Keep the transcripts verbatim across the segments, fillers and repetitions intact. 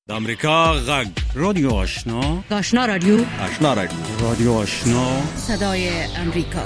د امریکا غږ رادیو آشنا آشنا رادیو آشنا رادیو رادیو آشنا صدای امریکا.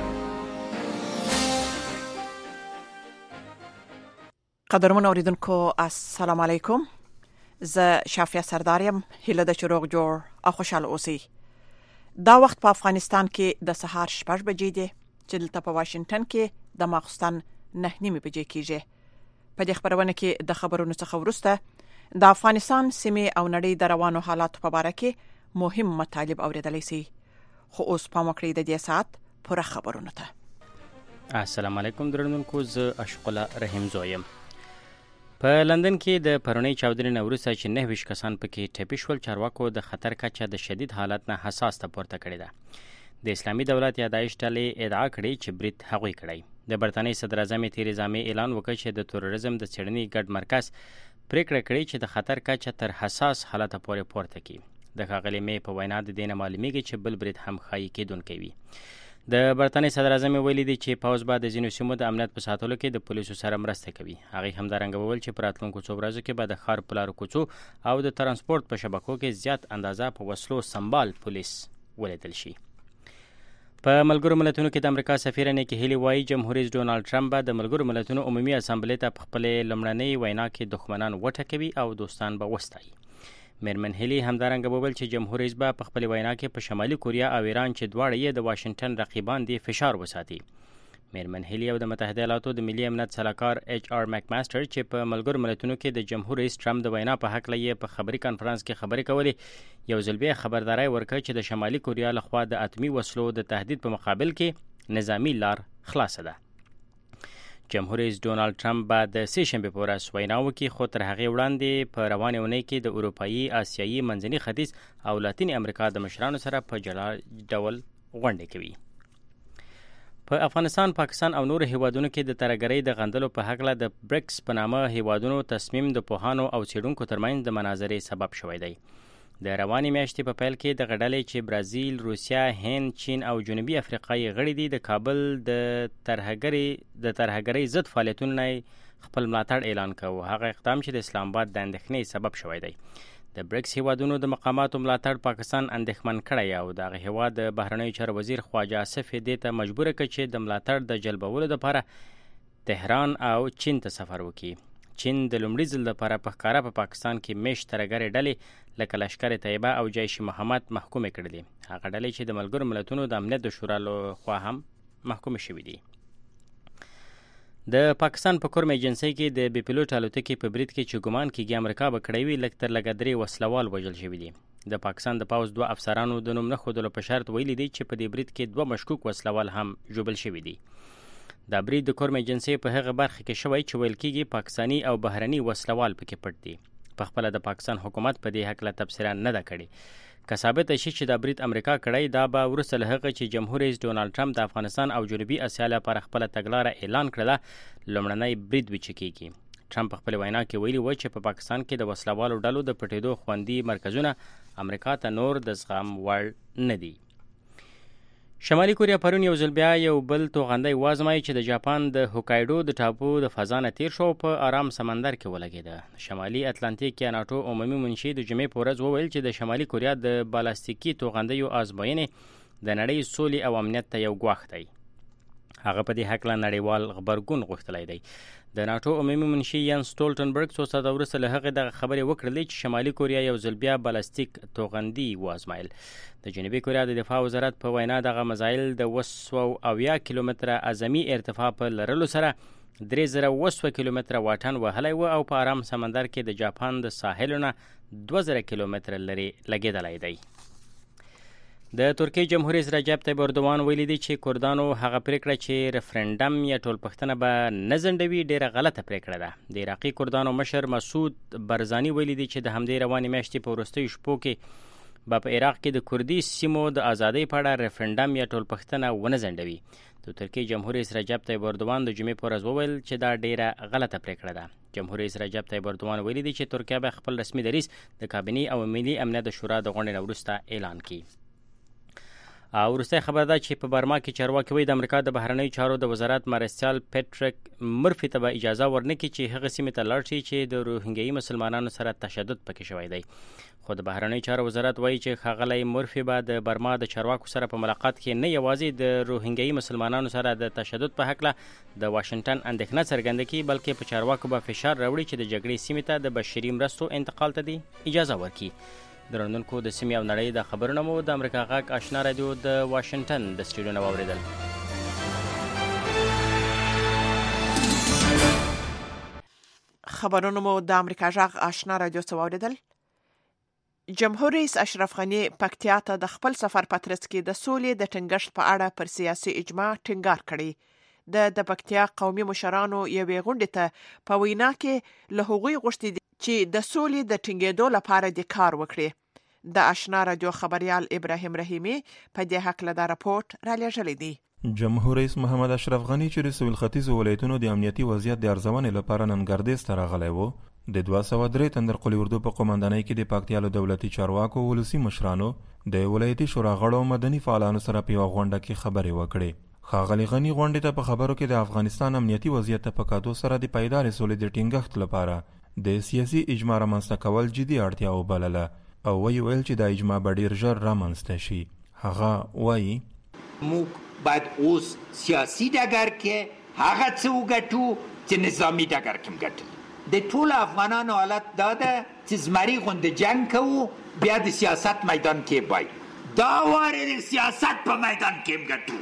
قدرمن اوریدونکو السلام علیکم. زه شافیه سرداریم. هیله د چروغ جوړ او خوشاله اوسئ. دا وخت په افغانستان کې د سهار شپږ بجې دي چې دلته په واشنگټن کې د ماخستن نه نیمې بجې کېږي. په دې خبرونه کې د خبرونو څخه وروسته د افغانستان سیمې او نړۍ د روانو حالاتو په اړه کې مهم مطالب اوریدلای شي. خو اوس پام وکړئ د دې ساعت پوره خبرونه ته. السلام علیکم درنونکو، زه اشق الله رحیم زویم. په لندن کې د پرونی چاودنې نه وروسته چې نه ویشت کسان پکې ټپي شول، چارواکو د خطر کچه د شدید حالت نه حساس ته پورته کړې ده. د اسلامي دولت یا داعش ډلې ادعا کړې چې برید هغوی کړی. د برتانیې صدر اعظم تیریزا مې اعلان وکړ چې د تروریزم د څېړنې ګډ مرکز پریکړه کړې چې د خطر کچه تر حساس حالت پورې پورته کړي. د ښاغلي مې په وینا د دې نه معلومیږي چې بل برید هم ښایي کېدونکی وي. د برتانیې صدر اعظم ویلي دی چې پوځ به د ځینو سیمو د امنیت په ساتلو کې د پولیسو سره مرسته کوي. هغې همدارنګه وویل چې په راتلونکو څو ورځو کې به د ښار په لارو کوڅو او د ترانسپورت په شبکو کې زیات اندازه په وسلو سمبال پولیس ولیدل شي. په ملګرو ملتونو کې د امریکا سفیر نیکی هیلی وایي جمهور رئیس ډونالډ ټرمپ به د ملګرو ملتونو عمومي اسامبلې ته په خپلې لومړنۍ وینا کې دښمنان وټکوي او دوستان به وستایي. میرمن هیلی همدارنګه وویل چې جمهور رئیس به په خپلې وینا کې په شمالي کوریا او ایران چې دواړه یې د واشنگټن رقیبان دي فشار وساتي. میرمن هیلی او د متحده ایالاتو د ملي امنیت سلاکار ایچ آر مکماستر چې په ملګرو ملتونو کې د جمهور رئیس ټرمپ د وینا په حق لې په خبري کانفرنس کې خبرې کولې، یو ځل بیا خبرداري ورکړه چې د شمالي کوریا لخوا د اتمی وسلو د تهدید په مقابل کې نظامی لار خلاصه ده. جمهور رئیس ډونالډ ټرمپ به د سې شنبې په ورځ وینا وکړي، خو تر هغې وړاندې په روانې اونۍ کې د اروپایي، آسیایي، منځني ختیځ او لاتینې امریکا د مشرانو سره په جلا ډول غونډې کوي. په افغانستان، پاکستان او نورو هیوادونو کې د ترهګرۍ د غندلو په هکله د برکس په نامه هیوادونو تصمیم د پوهانو او څېړونکو ترمنځ د مناظرې سبب شوی دی. د روانې میاشتې په پیل کې دغه ډلې چې برازیل، روسیه، هند، چین او جنوبي افریقا یې غړي دي، د کابل د ترهګرۍ د ترهګرۍ ضد فعالیتونو نه خپل ملاتړ اعلان کاوه. هغه اقدام چې د اسلام آباد د اندېښنې سبب شوی دی. د برکس هیوادونو د مقاماتو ملاتړ پاکستان اندېښمن کړی او دغه هیواد د بهرنیو چارو وزیر خواجه آصف دې ته مجبور کړ چې د ملاتړ د جلبولو لپاره تهران او چین ته سفر وکړي. چین د لومړي ځل لپاره په ښکاره په پاکستان کې میشت ترهګرې ډلې لکه لشکر طیبه او جیش محمد محکومې کړلې. هغه ډلې چې د ملګرو ملتونو د امنیت د شورا لخوا هم محکومې شوي دي. د پاکستان په کورم ایجنسۍ کې د بي پیلوټ الوتکې په برید کې چې ګمان کېږي امریکا به کړی وي، لږ تر لږه درې وسلوال وژل شوي دي. د پاکستان د پوځ دوه افسرانو د نوم نه ښودلو په شرط ویلي دي چې په دې برید کې دوه مشکوک وسلوال هم ژوبل شوي دي. دا برید د کورم ایجنسۍ په هغه برخه کې شوی چې ویل کېږي پاکستاني او بهرني وسلوال پکې پټ دي. په خپله د پاکستان حکومت په دې هکله تبصره نه ده کړې. که ثابته شي چې دا برید امریکا کړی، دا به وروسته له هغه چې جمهور رئیس ډونالډ ټرمپ د افغانستان او جنوبي اسیا لپاره خپله تګلاره اعلان کړله لومړنی برید وي چې کېږي. ټرمپ په خپلې وینا کې ویلي و چې په پاکستان کې د وسلوالو ډلو د پټېدو خوندي مرکزونه امریکا ته نور د زغم وړ نه دي. شمالي کوریا پرون یو ځل بیا یو بل توغندی وازمایي چې د جاپان د هوکایډو د ټاپو د فضا نه تیر شو په آرام سمندر کې ولګېده. شمالي اتلانتیک یا ناټو عمومي منشي د جمعې په ورځ وویل چې د شمالي کوریا د بالاستیکي توغندیو ازموینې د نړۍ سولې او امنیت ته یو ګواښ دی. هغه په دې هکله نړیوال غبرګون غوښتلی دی. د ناټو عمومي منشي یان سټولټنبرګ څو ساعته وروسته له هغې دغه خبرې وکړلې چې شمالي کوریا یو ځل بیا بالاستیک توغندي وازمایل. د جنوبي کوریا د دفاع وزارت په وینا دغه مزایل د اوه سوه اویا کیلومتره اعظمي ارتفاع په لرلو سره درې زره اوه سوه کیلومتره واټن وهلی و او په آرام سمندر کې د جاپان د ساحلو نه دوه زره کیلومتره لرې لګېدلی دی. د ترکیې جمهور رئیس رجب طیب اردوان ویلي دی چې کردانو هغه پریکړه چې ریفرنډم یا ټولپوښتنه به نه ځنډوي ډېره غلطه پریکړه ده. د عراقي کردانو مشر مسعود برزاني ویلي دی چې د همدې روانې میاشتې په وروستیو شپو کې به په عراق کې د کردي سیمو د ازادۍ په اړه ریفرنډم یا ټولپوښتنه ونه ځنډوي. د ترکیې جمهور رئیس رجب طیب اردوان د جمعې په ورځ وویل چې دا ډېره غلطه پریکړه ده. جمهور رئیس رجب طیب اردوان ویلي دی چې ترکیه به خپل رسمي دریځ د کابینې او ملي امنیت د شورا د غونډې نه وروسته اعلان کړي. او وروستۍ خبر ده چې په برما کې چارواکي وایي د امریکا د بهرنیو چارو د وزارت مارسیال پیټریک مرفي ته به اجازه ورنکړي چې هغه سیمې ته لاړ شي چې د روهینګیایي مسلمانانو سره تشدد پکې شوی دی. خو د بهرنیو چارو وزارت وایي چې ښاغلی مرفي به د برما د چارواکو سره په ملاقات کې نه یوازې د روهینګیایي مسلمانانو سره د تشدد په هکله د واشنګټن اندېښنه څرګنده کړي، بلکې په چارواکو به فشار راوړي چې د جګړې سیمې ته د بشري مرستو انتقال ته دې اجازه ورکړي. درنونکو د سیمې او نړۍ د خبرونه مو د امریکا غږ آشنا رادیو د واشنګټن د سټوډیو نه واورېدل. خبرونه مو د امریکا غږ آشنا رادیو څخه واورېدل. جمهور رئیس اشرف غنی پکتیا ته د خپل سفر په ترڅ کې د سولې د ټینګښت په اړه پر سیاسي اجماع ټینګار کړی. د د پکتیا قومي مشرانو یوې غونډې ته په وینا کې له هغوی غوښتي چې د سولې د ټینګېدو لپاره د کار وکړي. د آشنا رادیو خبريال ابراهیم رحیمی په دې حق له راپورټ را لېږلی دی. جمهور رئیس محمد اشرف غنی چې د سویل ختیځو ولایتونو د امنیتي وضعیت د ارزونې لپاره نن ګردیز ته راغلی و، د دوه سوه درې تندر قلی اردو په قومندانۍ کې د پکتیا له دولتي چارواکو، ولسي مشرانو، د ولایتي شورا غړو او مدني فعالانو سره په یوه غونډه کې خبرې وکړې. ښاغلي غني غونډې ته په خبرو کې د افغانستان امنیتي وضعیت ته په کتو سره د پایدارې سولې د ټینګښت لپاره د سیاسي اجماع رامنځته کول جدي اړتیا وبلله او وی ویل چې د اجماع به ډېر ژر رامنځته شي. هغه وایي موږ باید اوس سیاسي ډګر کې هغه څه وګټو چې نظامي ډګر کې هم ګټل. د ټولو افغانانو حالت دا ده چې زمري غوندې جنګ کوو، بیا د سیاست میدان کې باید دا وارې د سیاست په میدان کې هم ګټو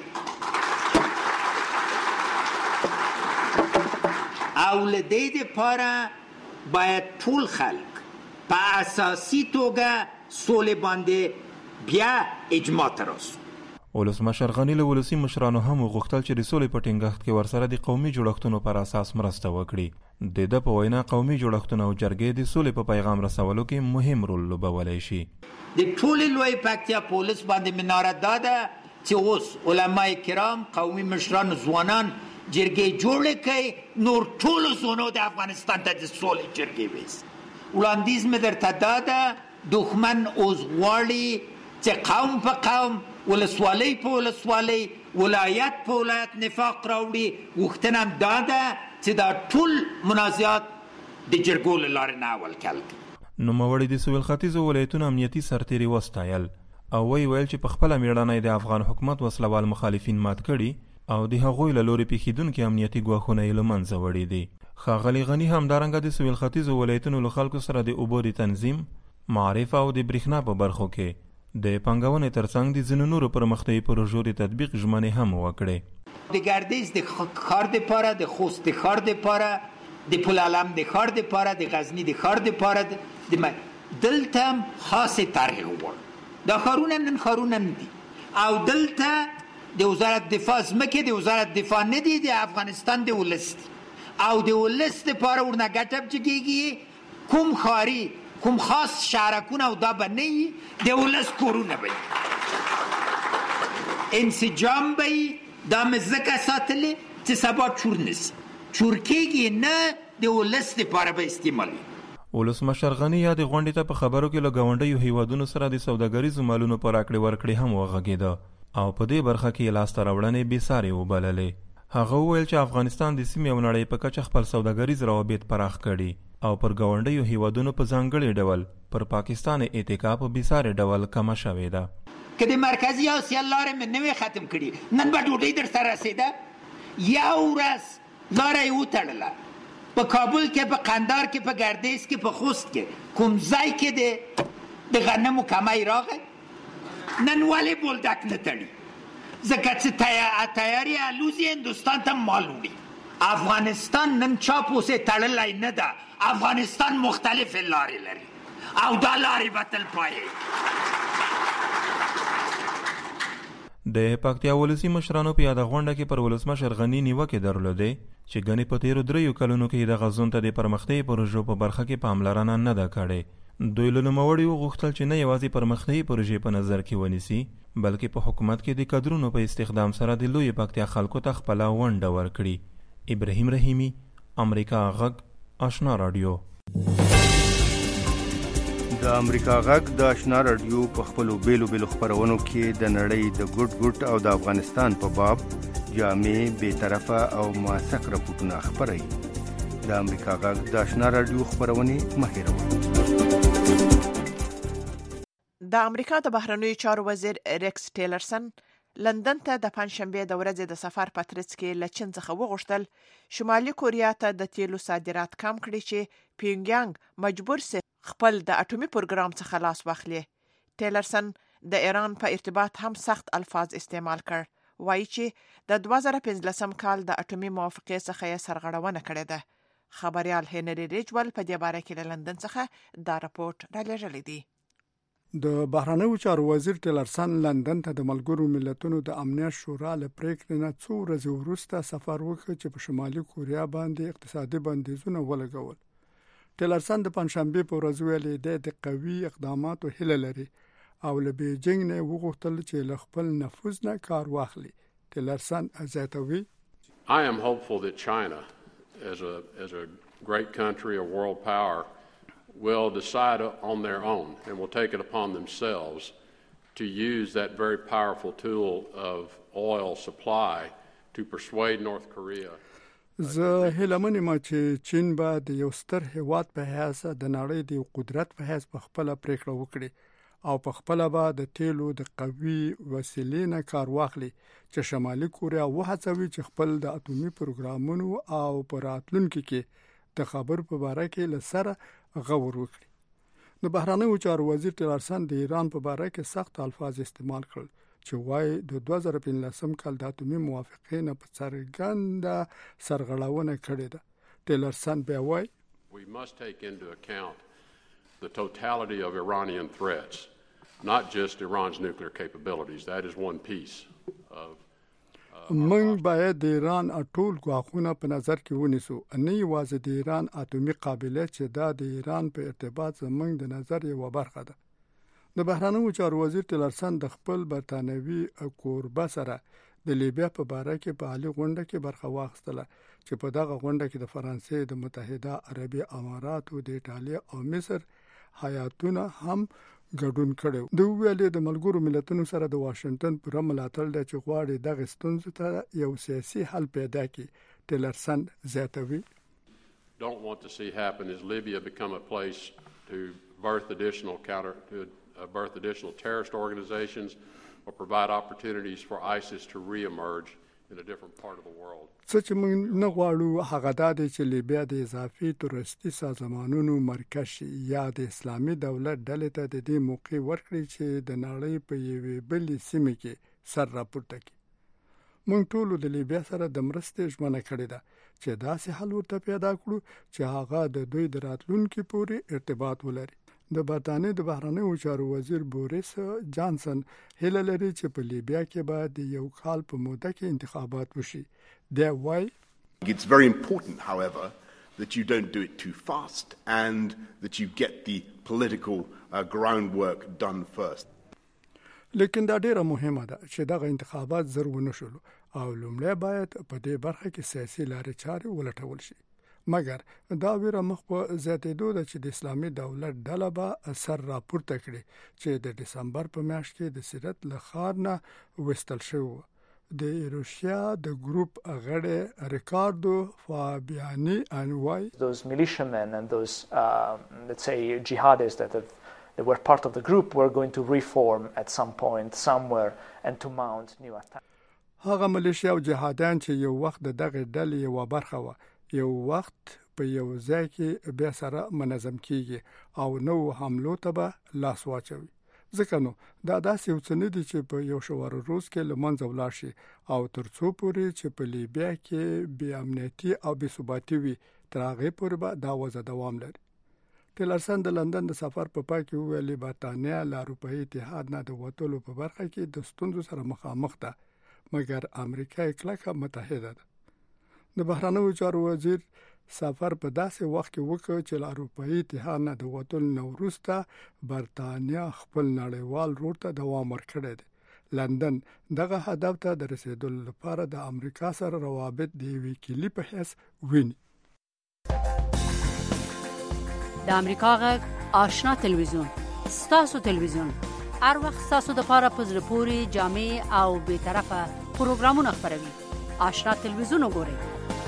او له دې دپاره باید ټول خلک په اساسي توګه سولې باندې بیا اجماع ته راسو. ولسمشر غني له ولسي مشرانو هم وغوښتل چې د سولې په ټینګښت کې ورسره د قومي جوړښتونو پر اساس مرسته وکړي. د ده په وینا قومي جوړښتونه او جرګې د سولې په پیغام رسولو کې مهم رول لوبولی شي. د ټولې لوی پکتیا پولیس باندې مناره دا ده چې اوس علما کرام، قومي مشران، ځوانان جرګې جوړې کړي، نور ټولو زونو د افغانستان ته د سولې جرګې ویست. وړاندیز مې درته دا ده دښمن اوس غواړي چې قوم په قوم، ولسوالۍ په ولسوالۍ، ولایت په ولایت نفاق راوړي. غوښتنه هم دا ده چې دا ټول منازعات د جرګو له لارې نه حل کړي. نوموړي د سویل ختیځو ولایتونو امنیتي سرتېري وستایل او وی ویل چې په خپله مېړانه د افغان حکومت وسلوال مخالفین مات کړي او د هغوی له لورې پېښېدونکي امنیتي ګواښونه یې له منځه وړي دي. ښاغلي غني همدارنګه د سویل ختیځو ولایتونو له خلکو سره د اوبو د تنظیم، معرف او د برېښنا په برخو کې د پانګونې ترڅنګ د ځینو نورو پرمختیایي پروژو د تطبیق ژمنې هم وکړې. د ګردیز د ښار دپاره، د خوست د ښار دپاره، د پلعلم د ښار دپاره، د غزني د ښار دپاره دلته هم خاصې طرحې غواړو. دا ښارونه نن ښارونه نه دي او دلته د وزارت دفاع ځمکې د وزارت دفاع نه دي، د افغانستان د ولس دي او د ولس دپاره ورنه ګټه بچکېږي. کوم ښاري، کوم خاص شهرکونه او دا به نه وي، د ولس کورونه به وي، انسجام به وي. دا مې ځکه ساتلې چې سبا چور نه سي، چور کېږي نه، د ولس دپاره به استعمالوي. ولسمشر غني یا د غونډې ته په خبرو کې له ګاونډیو هیوادونو سره د سوداګریزو مالونو په راکړې ورکړې هم وغږېده او په دې برخه کې یې لاسته راوړنې بېسارې وبللې. هغه وویل چې افغانستان د سیمې او نړۍ په کچه خپل سوداګریز روابط پراخ کړي او پر ګاونډیو هیوادونو په ځانګړي ډول پر پاکستان اتکا په بېسارې ډول کمه شوې ده. که د مرکزي اسیا لارې مې نه وې ختم کړي، نن به ډوډۍ در سره رسېده. یو ورځ لاره یې وتړله په کابل کې، په قندار کې، په ګردیز کې، په خوست کې، کوم ځای کې د غنمو کمی راغی. نن ولې بولدک نه تړي؟ ځکه چې تیاري الوزي هندوستان ته مال وړي. افغانستان نن چا پوسې تړلی نه ده. افغانستان مختلفې لارې لري او دا لارې به تل پایې. د پکتیا ولسي مشرانو په یاده غونډه کې پر ولسمشر غني نیوکې درلودې چې ګنې په تیرو دریو کلونو کې د غزون ته د پرمختیایي پروژو په برخه کې پاملرنه نه ده کړې. دوی له نوموړي وغوښتل چې نه یوازې پرمختیایي پروژې په نظر کې ونیسي، بلکې په حکومت کې د کادرونو په استخدام سره د لوی پکتیا خلکو ته خپله ونډه ورکړي. ابراهیم رحیمی، امریکا غږ، آشنا رادیو. د امریکا غږ د آشنا رادیو په خپلو بیلو بیلو خپرونو کې د نړۍ د ګډ ګډ او د افغانستان په باب جامع بې طرفه او موثق راپورټونه خپروي. د امریکا غږ د آشنا رادیو خپرونې مه هېروئ. د امریکا د بهرنیو چارو وزیر ریکس ټیلرسن لندن ته د پنځشنبه د ورځې د سفر په ترڅ کې له چین څخه وغوښتل شمالي کوریا ته د تیلو صادرات کم کړي چې پیونګیانګ مجبور سي خپل د اټومي پروګرام څخه لاس واخلي. ټیلرسن د ایران په ارتباط هم سخت الفاظ استعمال کړ. وایي چې د دوه زره پنځلسم کال د اټومي موافقې څخه یې سرغړونه کړې ده. خبريال هنري ریجول په دې باره کې له لندن څخه دا راپورټ رالیږلی دی. د بهرنیو چارو وزیر ټیلرسن لندن ته د ملګرو ملتونو د امنیت شورا له پریکړې نه څو ورځې وروسته سفر وکړ چې په شمالي کوریا باندې اقتصادي بندیزونه ولګول. ټیلرسن د پنځشنبه په ورځ ویلي دی د قوي اقداماتو هیله لري او له بیجینګ نه وغوښتل چې له خپل نفوذ نه کار واخلي. ټیلرسن زیاتوي I am hopeful that China as a as a great country, a world power will decide on their own and will take it upon themselves to use that very powerful tool of oil supply to persuade North Korea. زه هیله ما چې چین به د یو ستر هیواد په حیث د نړۍ د قدرت په حیث په خپل پریکړه وکړي او په خپل به د تیلو د قوي وسیلې نه کار واخلي چې شمالي کوریا وهڅوي چې خپل د اټومي پروګرامونو او په راتلونکي کې د خبر په باره کې لسره غور وکړي. د بهرنیو چارو وزیر ټیلرسن د ایران په باره کې سخت الفاظ استعمال کړل چې وایي د دوه زره پنځلسم کال د اټومي موافقې نه په څرګنده سرغړونه کړې ده. ټیلرسن بیا وایي We must take into account the totality of Iranian threats, not just Iran's nuclear capabilities. That is one piece of موږ باید د ایران ټول ګواښونه په نظر کې ونیسو، نه یوازې د ایران اټومي قابلیت چې دا د ایران په ارتباط زموږ د نظر یوه برخه ده. د بهرنیو چارو وزیر ټیلرسن د خپل برتانوي کوربه سره د لیبیا په باره کې په عالی غونډه کې برخه واخیستله چې په دغه غونډه کې د فرانسې، د متحده عربي اماراتو، د ایټالیا او مصر هیاتونه هم ګډون کړو. د ویلې د ملګرو ملتونو سره د واشنگټن پر ملاتړ د چې غواړي دغه ستونزې ته یو سیاسي حل پیدا کړي. ټیلرسن زیاتوي Don't want to see happen is Libya become a place to birth additional counter to uh, birth additional terrorist organizations or provide opportunities for ISIS to re-emerge in a different part of the world. څه چې موږ نه غواړو هغه دا دی چې لیبیا د اضافي تروریستي سازمانونو مرکز شي یا د اسلامي دولت ډلې ته د دې موقع ورکړي چې د نړۍ په یوې بلې سیمه کې سر راپورته کړي. موږ ټول د لیبیا سره د مرستې ژمنه کړې ده چې داسې حل ورته پیدا کړو چې هغه د دوی د راتلونکي پورې ارتباط ولري. د برتانیې د بهرنیو چارو وزیر بوریس جانسن هیله لري چې په لیبیا کې به د یو کال په موده کې انتخابات وشي. دی وایي It's very important, however, that you don't do it too fast and that you get the political uh, groundwork done first. لیکن دا ډیره مهمه ده چې دغه انتخابات زر ونه شول او لومړی باید په دې برخه کې سیاسي لارې چارې ولټول شي. مګر دا ویره مخ په زیاتېدو ده چې د اسلامي دولت ډله به سر راپورته کړي چې د دسمبر په میاشت کې د سیرت له ښار نه وستل شوی و. د روسیا د ګروپ غړی ریکاردو فابیانی انوای Those militiamen and those uh, let's say jihadists that have that were part of the group were going to reform at some point somewhere and to mount new attacks. هغه ملیشیا او جهادیان چې یو وخت د دغه ډلې یو برخه و یو وخت په یو ځای کې بیا سره منظم کیږي او نو حملو ته به لاس واچوي. ځکه نو دا داسې یو څه نه دي چې په یو شوار روز کې لمنځه ولاړ شي او تر څو پورې چې په لیبیا کې بې امنیتي او بې ثباتي وي تر هغې پورې به دا وضع دوام لري. ټیلرسن د لندن د سفر په پای کې وویل برتانیا له اروپایي اتحاد نه د وتلو په برخه کې د ستونزو سره مخامخ ده، مګر امریکا کلکه متحده ده. د بهرنیو چارو وزیر سفر په داسې وخت کې وکړ چې له اروپایي اتحاد نه د وتلو نه وروسته برتانیا خپل نړیوال رول ته دوام ورکړی دی. لندن دغه هدف ته د رسیدلو لپاره د امریکا سره روابط د یوې کلي په حیث ویني. د امریکا غږ آشنا تلویزیون ستاسو تلویزیون هر وخت ستاسو د پاره پزره پوری جامع او به طرفه پروګرامونه خبروي. آشنا تلویزیون وګورئ.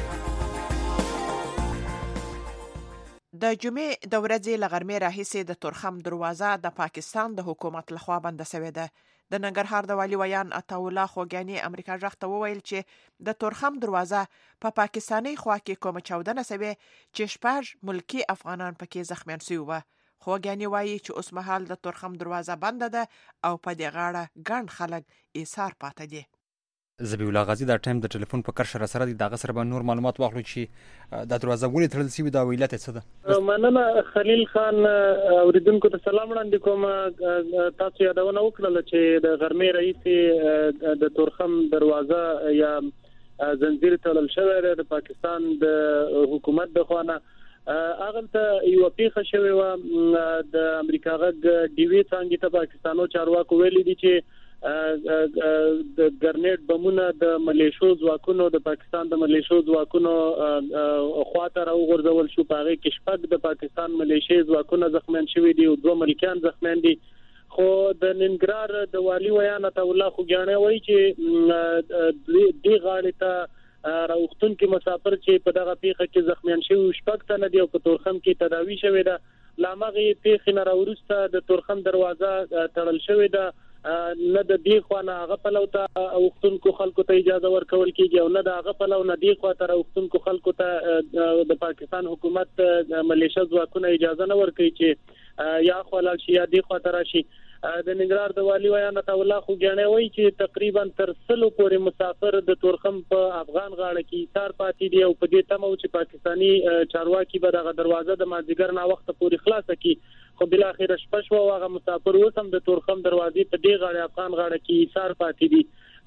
د جمعې د ورځې له غرمې راهیسې د تورخم دروازه د پاکستان د حکومت لخوا بنده شوې ده. د ننګرهار د والي ویان عطاالله خوګیاني امریکا ژغ ته وویل چې د تورخم دروازه په پا پاکستاني خوا کې کومه چاودنه شوې چې شپږ ملکی افغانان پکې زخمیان شوي وو. خوګیاني وایي چې اوس مهال د تورخم دروازه بنده ده او په دې غاړه ګڼ خلک ایثار پاتې دي. زبی الله غازی د ټایم د ټلیفون په کرشه سره د دغه سره به نور معلومات واخلو چې د دروازه ولې تړل شوې ده او علت یې څه ده. مننه خلیل خان، اوریدونکو ته سلام وړاندې کوم. تاسو یادونه وکړه چې د غرمې رئیس د تورخم دروازه یا زنجیر تړل شوی د پاکستان د حکومت د خوانه. هغه ته یو پیښه شوې و د امریکا غږ ډي وی څنګه ته پاکستانو چارواکو ویلي دي چې د ګرنیټ بمونه د ملیشو ځواکونو د پاکستان د ملیشو ځواکونو خواته راوغورځول شو. په هغه کې شپږ د پاکستان ملیشي ځواکونه زخمیان شوي دي او دوه ملکیان زخمیان دي. خو د ننګرهار د والي ویان عطاالله خوګیاني وایي چې دې غاړې ته راوختون کې مسافر چې په دغه پیښه کې زخمیان شوي شپږ تنه دي او په تورخم کې تداوی شوې ده. لامغه پیښې نه راوروسته د تورخم دروازه تړل شوې ده. نه د دې خوا نه هغه پلو ته اوختونکو خلکو ته اجازه ورکول کیږي او نه د هغه پلو نه دې خوا ته اوختونکو خلکو ته د پاکستان حکومت ملیشیا ځواکونه اجازه نه ورکوي چې یا خو لاړ شي یا دې خوا ته راشي. د ننګرهار د والي ویان عطاالله خوګیاني وایي چې تقریبا تر سلو پورې مسافر د تورخم په افغان غاړه کې ایثار پاتې دي او په دې تمه چې پاکستاني چارواکي به دغه دروازه د مازدیګر نه وخت پورې خلاصه کړي. خو بل اخر شپه شو هغه مسافر وسم د تورخم دروازې په دې غاړه افغان غاړه کې ایثار پاتې دي.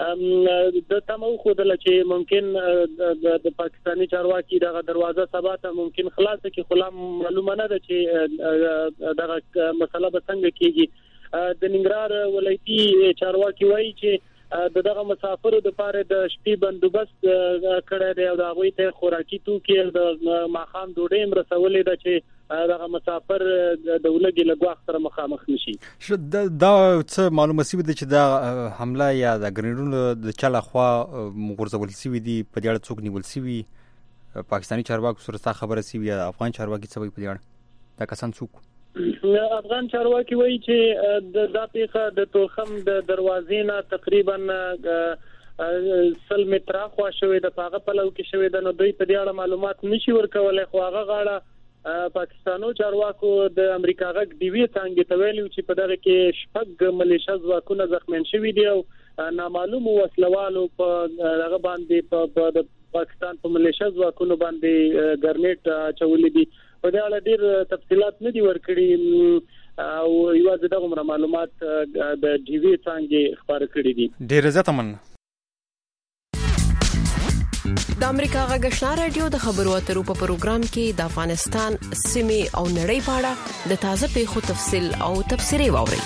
د تمه خو د لچې ممکن د پاکستاني چارواکي دغه دروازه سبا ته ممکن خلاصه کې خلام معلومه نه ده چې دغه مسله به څنګه کیږي. د ننګرهار ولایتي چارواکي وایي چې دغه مسافرو د پاره د شپې بندوبست کړی دی او د هغوی ته خوراکي توکي د ماښام ډوډۍ هم رسولې ده چې دغه مسافر د ولګي له ګواښ سره مخامخ نشي. دا څه معلومه شوې ده چې دا حمله یا د ګرنیډونو د چا لخوا غورځول شوي دي؟ په دې اړه څوک نیول شوي؟ پاکستاني چارواکو سره څه خبره شوې یا افغان چارواکي څه وایي په دې اړه؟ دا کسان څوک؟ افغان چارواکي وایي چې دا پیښه د تورخم د دروازې نه تقریبا سل متره خوا شوې ده، په هغه پلو کې شوې ده. نو دوی په دې اړه معلومات نشي ورکولی. خو هغه غاړه پاکستانو چارواکو د امریکا غږ ډي وی څنګه ته ویلي چې په دغه کې شپږ ملیشیا ځواکونه زخمیان شوي دي او نامعلوم وسلوالو په هغه باندې په پاکستان په ملیشیا ځواکونو باندې ګرنیټ چولې دي. په دې اړه ډېر تفصيلات نه دي ورکړي او یوازې دغه معلومات د ډي وی څنګه خبر کړي دي. ډېر زیاته مننه. د امریکا غږ آشنا رادیو د خبرو اترو په پروګرام کې د افغانستان سیمه او نړۍ په اړه د تازه پیښو تفصیل او تبصرې واوري.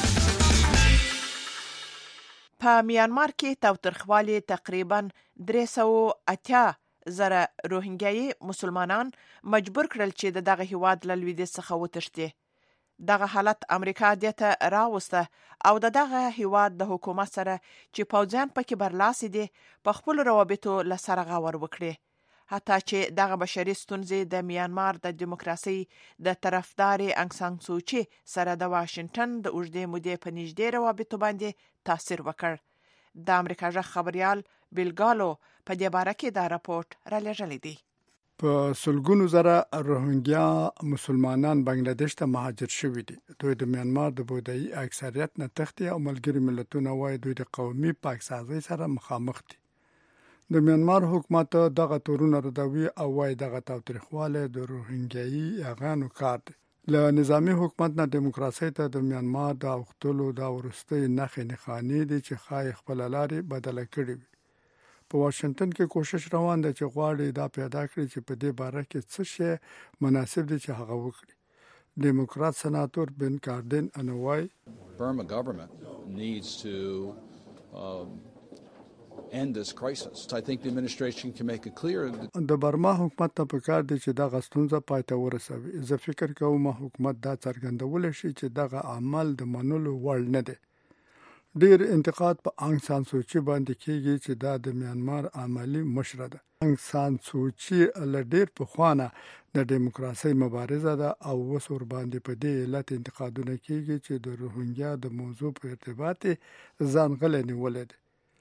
په میانمار کې تاوتریخوالی تقریبا درې سوه اتیا زره روهینګیایي مسلمانان مجبور کړل چې دغه هیواد له لویدیځ څخه وتښتي. دغه حالت امریکا دته راوسته او دغه هیواد د حکومت سره چې پوځیان پکې برلاسي دي په خپل روابطو لسره غور وکړي. حتی چې دغه بشري ستونزې د میانمار د دیموکراسي د طرفداري انګ سان سوچي سره د واشنگټن د اوږدې مودې په نږدې روابطو باندې تاثیر وکړ. د امریکا ژغ خبريال بیلګالو په دې باره کې دا راپورټ را لېږلی دی. په سلګونو زره روهینګیا مسلمانان بنگلاديش ته مهاجر شوي دي. دوی د میانمار د بودایي اکثریت نه تختی او ملګری ملتونه وایي دوی د قومي پاکسازۍ سره مخامخ دي. د میانمار حکومت دغه تورونه ردوي او وایي دغه تاوتریخواله د روهینګیایي اغانو کار دی. له نظامی حکومت نه دیموکراسي ته د میانمار د اوختلو د ورستۍ نخې نښانې دي چې خای خپل لارې بدله کړې وي. په واشنگټن کې کوشش روان ده چې غواړي دا پیدا کړي چې په دې باره کې څه شی مناسب دي چې هغه وکړي. دیموکرات سناتور بن کاردن انوای Burma government needs to um, end this crisis. I think the administration can make it clear. د برما حکومت ته پکار دی چې دا غستونزه پای ته ورسوي. زه فکر کوم حکومت دا څرګندول شي چې دغه عمل د منلو وړ نه دی. ډیر انتقاد په انګ سان سوچي باندې کیږي چې دا د میانمار عملی مشره ده. انګ سان سوچي له ډیر په خوانه د دیموکراسي مبارزه ده او وسور باندې په دې علت انتقادونه کیږي چې د روهینګیا د موضوع په ارتباط ځان غلې نیولې ده.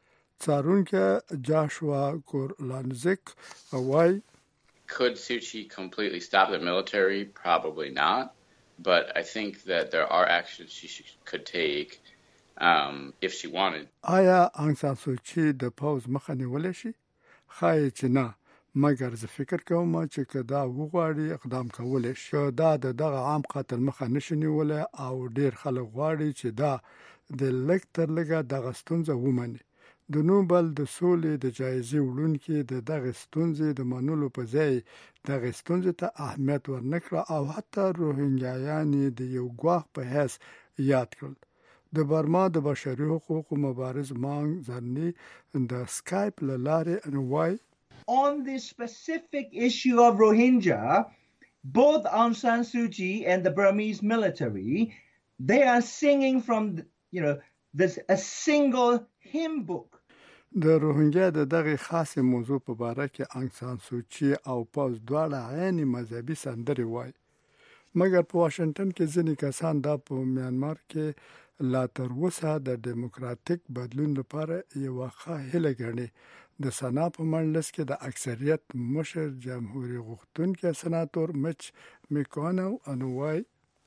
څارونکو جاشوا کورلانزک وای Could Suu Kyi completely stop the military? Probably not. But I think that there are actions she could take um, if she wanted. آیا انګ سان سوچي د پاوز مخه نیولې شي؟ خای چې نه، مګر زه فکر کوم چې کدا وغواړي اقدام کولای شي. دا د دغه عام قتل مخه نشي نیولای او ډیر خلک غواړي چې دا د لږ تر لږه دغه ستونزه ومني. د نوبل د سولې د جایزې وړونکي د دغه ستونزې د منلو په ځای دغه ستونزې ته اهمیت ورنکړه او حتی روهینګیایان د یو ګواښ په حیث یاد کړل. د برما د بشري حقوقو مبارز مانګ زرنی د سکایپ له لارې انوای On this specific issue of Rohingya, both Aung San Suu Kyi and the Burmese military, they are singing from, you know, this a single hymn book. د روهینګیا د دغه خاصه موضوع په اړه کې انګ سان سوچي او پاوز دواړه عین مذهبي سندري وای. مګر په واشنگټن کې ځینې کسان دا په میانمار کې لا تر اوسه د دیموکراتیک بدلون لپاره یو ښه هیله ګڼي. د سنا په مجلس کې د اکثریت مشر جمهوریت غوښتونکي سناتور مچ میکونل انوای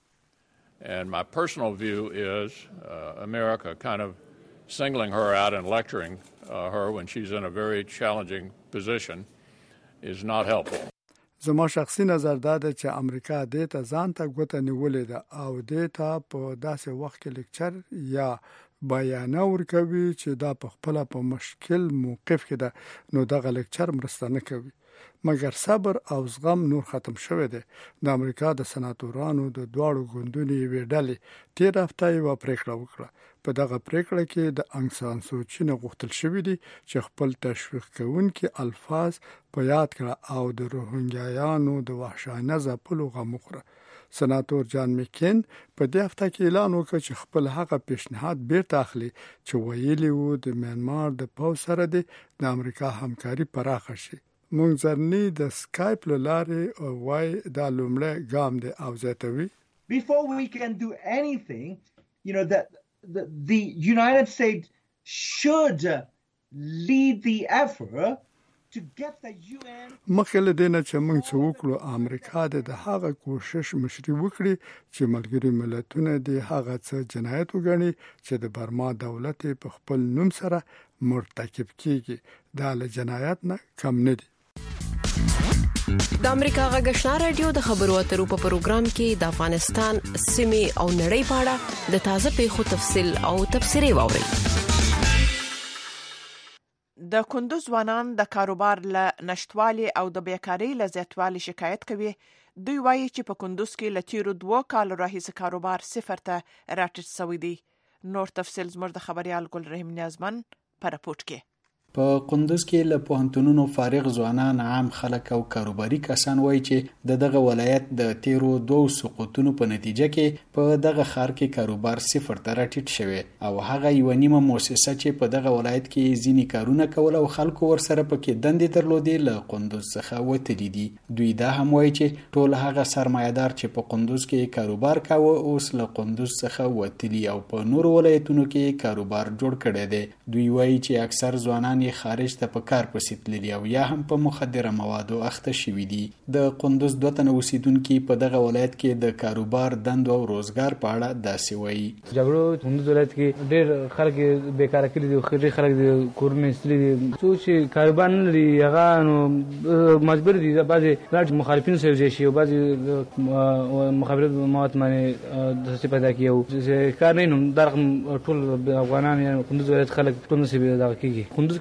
And my personal view is uh, America kind of singling her out and lecturing uh, her when she's in a very challenging position is not helpful. زما شخصي نظر دا ده چې امریکا دې ته ځان ته ګوته نیولې ده او دې ته په داسې وخت کې لیکچر یا بیان ورکوي چې دا په خپل په مشکل موقف کې ده، نو دغه لیکچر مرسته نه کوي. مګر صبر او زغم نور ختم شوی دی. د امریکا د سناتورانو د دواړو ګوندونو یوې ډلې تیر هفته یوه پریکړه وکړه. په دغه پریکړه کې د انګ سان سوچي نه غوښتل شوی دی چې خپل تشویق کوونکي الفاظ په یاد کړه او د روهینګیایانو د وحشیانه ځپلو غم وخوره. سناتور جان میکین په دې هفته کې اعلان وکړ چې خپل هغه پیشنهاد بیرته اخلي چې ویلي وو د میانمار د پاو سره د امریکا همکاري پراخه شي. مونږ ځرنی د سکایپ له لارې وای دا لومړی ګام دی او زیاتوي. Before we can do anything, you know, that the, the United States should lead the effort to get the U N. مخکې له دې نه چې موږ څه وکړو، امریکا د هغه کوشش مشري وکړي چې ملګري ملتونه د هغه څه جنایت وګڼي چې د برما دولت په خپل نوم سره مرتکب کیږي. دا له جنایت نه کم نه دي. د امریکا غږ آشنا رادیو د خبرو اترو په پروګرام کې د افغانستان سیمې او نړۍ په اړه د تازه پیښو تفصیل او تبصرې واورئ. د کندوز ځوانان د کاروبار له نشټوالي او د بیکارۍ له زیاتوالي شکایت کوي. دوی وایي چې په کندوز کې له تیرو دوه کالو راهیسې کاروبار صفر ته راټیټ شوی دی. نور تفصیل زموږ د خبريال ګل رحیم نیازمن په راپورټ کې. په قندوز کې له پوهنتونونو فارغ ځوانان، عام خلک او کاروباري کسان وایي چې د دغه ولایت د تیرو دوه سقوطونو په نتیجه کې په دغه ښار کې کاروبار صفر ته راټیټ شوی او هغه یو نیمه مؤسسه چې په دغه ولایت کې ځینی کارونه کول او خلکو ورسره پکې دندې درلودې له قندوز څخه وتلي دي. دوی دا هم وایي چې ټول هغه سرمایدار چې په قندوز کې کاروبار کاوه اوس له قندوز څخه وتلي او په نور ولایتونو کې کاروبار جوړ کړي دي. دوی وایي چې اکثر ځوانان خارج ته په کار پسې تللي او یا هم په مخدره موادو اخته شوي دي. د قندوز دوه تنه اوسیدونکي په دغه ولایت کې د کاروبار، دندو او روزګار په اړه داسې وایي. جګړو قندوز ولایت کې ډېر خلک بیکاره کړي دي، ډېر خلک د کورونه ایستلي دي. څوک چې کاروبار نه لري هغه نو مجبور دي بعضې لاړ مخالفینو سره یوځای شي او بعضې مخابرات مواد باندې داسې پیدا کړي او کار نه وي نو دا رقم ټول افغانان یا قندوز ولایت خلک ټول نصیب دغه کېږي. قندوز کې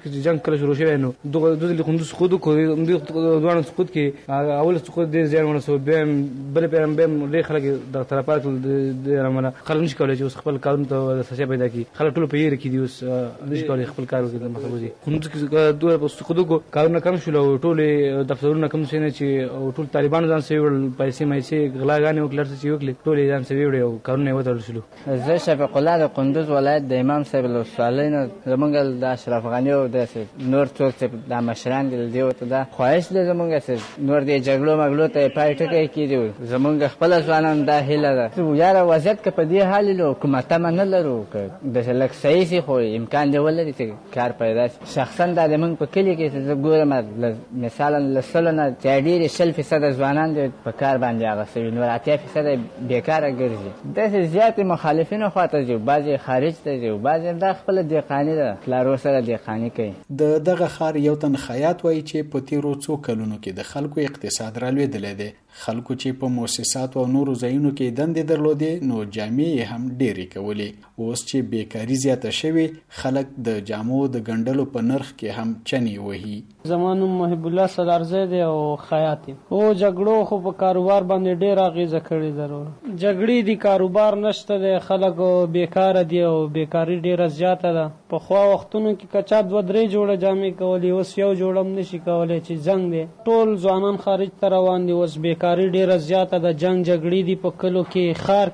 کې جنگ کله شروع شوی نو دغه د قندوز سقوط کو د دوه سقوط کې اول سقوط د ځان ونه بیا بل پیرم بیا لري خلک د طرفات د رمنه خلک نشي کولای چې خپل کارونه ته سسیا پیدا کړي خلک ټول په یې کې دي اوس نشي کولای خپل کار وکړي مخابوزي قندوز کې دوه سقوط کو کارونه کم شول ټول دفترونه کم شي نه چې ټول طالبان ځان سوي پیسې مېسي غلاګانې وکړل چې وکړي ټول ځان سوي وړي او کارونه وته شلو زه شفیق الله د قندوز ولایت د امام صاحب له سوالینو زمونږ د اشرف غنی او د نور څوک چې د مشران دي دیو ته دا خواهش ده زمونږ چې نور د جګړو مګلو ته پای ټکی کیږي زمونږ خپل ځوانان دا هیله ده یاره وضعیت که په دې حال له حکومت نه لرو که د لک صحیح سي خو امکان دی ولري چې کار پیدا شي شخصا د زمونږ په کلی کې چې ګورم مثلا لسلونه چې ډېر شل فیصد ځوانان د په کار باندې هغه سوي نور اتیا فیصد بیکاره ګرځي د زیات مخالفینو خواته دي بعضي خارج ته دي بعضي د خپل دیقانی ده لارو سره دیقانی کوي د دغه خار یو تن خیاط وایي چې په تیرو څو کلونو کې د خلکو اقتصاد رالوېدلی دی خلکو چې په مؤسساتو او نورو ځایونو کې دندې درلودې نو جامې هم ډېرې کولې اوس چې بیکاري زیاته شوې خلک د جامو د ګنډلو په نرخ کې هم چنې وهي زما نوم محب الله سلارزی دی او خیاط یم او جګړو خو په کاروبار باندې ډېره اغېزه کړې ده جګړې دي کاروبار نشته دی خلک بیکاره دي او بیکاري ډېره زیاته ده پخوا وختونو کې که چا دوه درې جوړه جامې کولې اوس یو جوړه هم نشي کولی چې زنګ دی ټول ځوانان خارج ته روان دي اوس بیکاري ډېره زیاته ده جنګ جګړې دي په کلو کې خار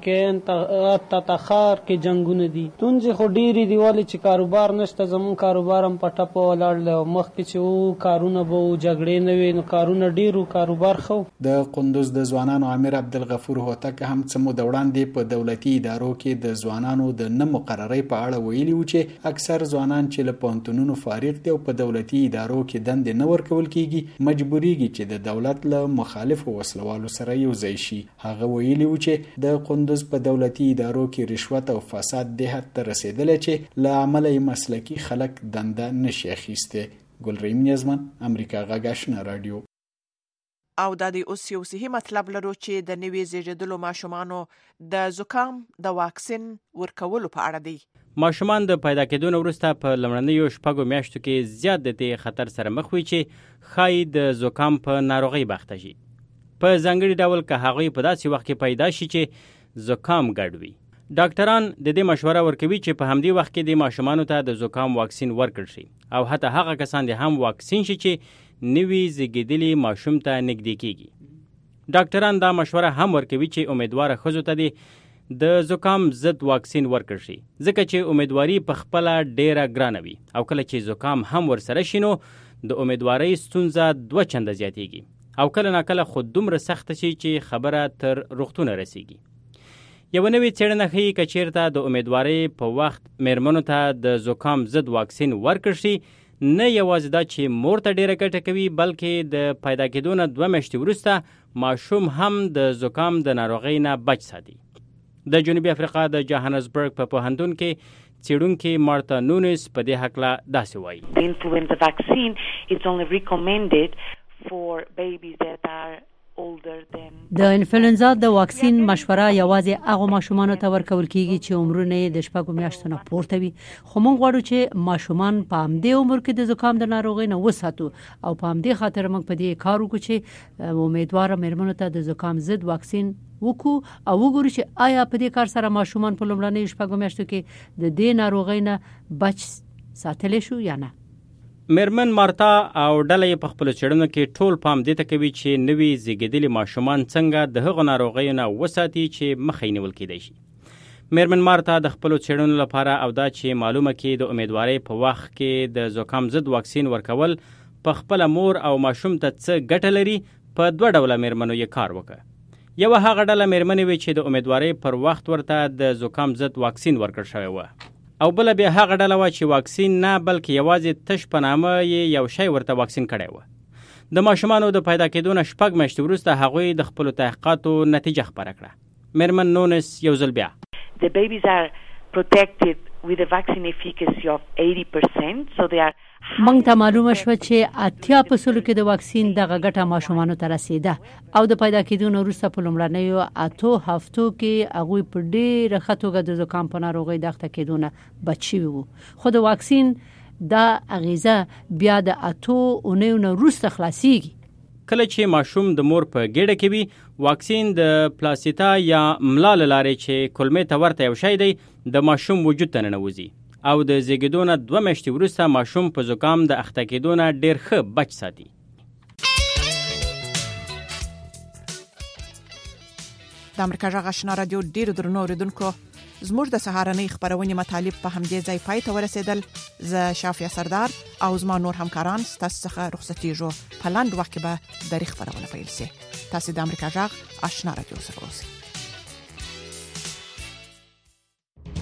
کې تا خار کې جنګونه دي ستونزې خو ډېرې دي ولې چې کاروبار نشته زموږ کاروبار هم په ټپه ولاړ دی او مخکې چې و کارونه به و جګړې نه وي نو کارونه ډېر و کاروبار ښه د قندوز د ځوانانو امیر عبدالغفور هوتک هم څه موده وړاندې په دولتي ادارو کې د ځوانانو د نه مقررۍ په اړه ویلي و چې اکثر ځوانان چې له پوهنتونونو فارغ دي او په دولتي ادارو کې دندې نه ورکول کیږي مجبوریږي چې د دولت له مخالفو وسلوالو سره یو ځای شي هغه ویلي و چې د قندوز په دولتي ادارو کې رشوت او فساد دې حد ته رسېدلی چې له امله یې مسلکي خلک دنده نشي اخیستی ګلریم نیازمن امریکا غږ آشنا راډیو او د دې اوس یو صحیح مطلب لرو چې د نوي زیږیدلو ماشومانو د زکام د واکسین ورکولو په اړه دی ماشومان د پیدا کېدو وروسته په لومړنیو شپږو میاشتو کې زیات د دې خطر سره مخ وي چې ښایي د زکام په ناروغۍ بخته شي په ځانګړي ډول که هغوی په داسې وخت کې پیدا شي چې زکام ګډ وي ډاکټران د دې مشوره ورکوي چې په همدې وخت کې د ماشومانو ته د زکام واکسین ورکړل شي او حتی هغه کسان دې هم واکسین شي چې نوي زیږیدلي ماشوم ته نږدې کیږي ډاکټران دا مشوره هم ورکوي چې امیدواره ښځو ته دې د زکام ضد واکسین ورکړل شي ځکه چې امیدواري په خپله ډیره ګرانه وي او کله چې زکام هم ورسره شي نو د امیدوارۍ ستونزه دوه چنده زیاتیږي او کله ناکله خو دومره سخته شي چې خبره تر روغتونه رسیږي یو نوې څېړنه ښیي که چېرته د امیدوارۍ په وخت میرمنو ته د زکام ضد واکسین ورکړل شي نه یوازې دا چې مور ته ډېره ګټه کوي بلکې د پیدا کېدو نه دوه میاشتې وروسته ماشوم هم د زکام د ناروغۍ نه بچ ساتي د جنوبي افریقا د جوهانسبرګ په پوهنتون کې څېړونکې مارتا نونس په دې هکله داسې وایي The influenza vaccine is only recommended for babies that are د انفلونزا د واکسین مشوره یوازې هغه ماشومانو ته ورکول کیږي چې عمرونه د شپږو میاشتو نه پورته وي خو موږ غواړو چې ماشومان په همدې عمر کې د زکام د ناروغۍ نه وساتو او په همدې خاطر موږ په دې کار وکړو چې امیدواره میرمنو ته د زکام ضد واکسین وکړو او وګورو چې آیا په دې کار سره ماشومان په لومړنیو شپږو میاشتو کې د دې ناروغۍ نه بچ ساتلی شو یا نه میرمن مارتا او ډله یې په خپلو څېړنو کې ټول پام دې ته کوي چې نوي زیږېدلي ماشومان څنګه د هغو ناروغیو نه وساتي چې مخه یې نیول کیدی شي میرمن مارتا د خپلو څېړنو لپاره او دا چې معلومه کړي د امیدوارۍ په وخت کې د زکام ضد واکسین ورکول په خپله مور او ماشوم ته څه ګټه لري په دوه ډوله میرمنو یې کار وکړه یوه هغه ډله میرمنې وې چې د امیدوارۍ پر وخت ورته د زکام ضد واکسین ورکړل شوی وه او بله بیا هغه ډله وه چې واکسین نه بلکې یوازې تش په نامه یې یو شی ورته واکسین کړی وه د ماشومانو د پیدا کېدو نه شپږ میاشتې وروسته هغوی د خپلو تحقیقاتو نتیجه خپره کړه میرمن نونس یو ځل بیا The babies are protected with a vaccine efficacy of eighty percent so they are موږ ته معلومه شوه چې اتیا په سلو کې د واکسین دغه ګټه ماشومانو ته رسېده او د پیدا کېدو نه وروسته په لومړنیو اتو هفتو کې هغوی په ډېره ښه توګه د زکام په ناروغۍ د اخته کېدو نه بچ شوي وو خو د واکسین دا اغیزه بیا د اتو اونیو نه وروسته خلاصيږي. کله چې ماشوم د مور په ګېډه کې وي واکسین د پلاسیتا یا ملا له لارې چې کولمې ته ورته یو شی دی د ماشوم وجود ته ننوځي او د زیږېدو نه دوه میاشتې وروسته ماشوم په زکام د اخته کېدو نه ډېر ښه بچ ساتي. د امریکا غږ آشنا رادیو ډېر درنو اوریدونکو زموږ د سهارنۍ خبرونې مطالب په همدې ځای پای ته ورسېدل. زه شافیا سردار او زما نور همکاران ستاسو څخه رخصتېږو. په لاندې وخت کې به د خبرونه پیل شي. تاسو د امریکا غږ آشنا رادیو سره اوسئ.